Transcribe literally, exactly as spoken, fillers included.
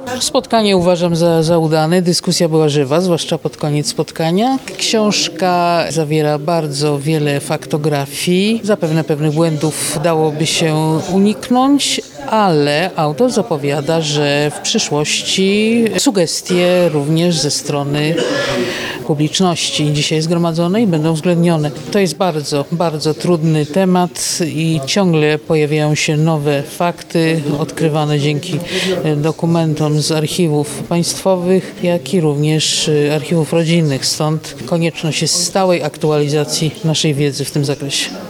Spotkanie uważam za, za udane. Dyskusja była żywa, zwłaszcza pod koniec spotkania. Książka zawiera bardzo wiele faktografii. Zapewne pewnych błędów dałoby się uniknąć, ale autor zapowiada, że w przyszłości sugestie również ze strony publiczności dzisiaj zgromadzonej będą uwzględnione. To jest bardzo, bardzo trudny temat i ciągle pojawiają się nowe fakty odkrywane dzięki dokumentom z archiwów państwowych, jak i również archiwów rodzinnych. Stąd konieczność jest stałej aktualizacji naszej wiedzy w tym zakresie.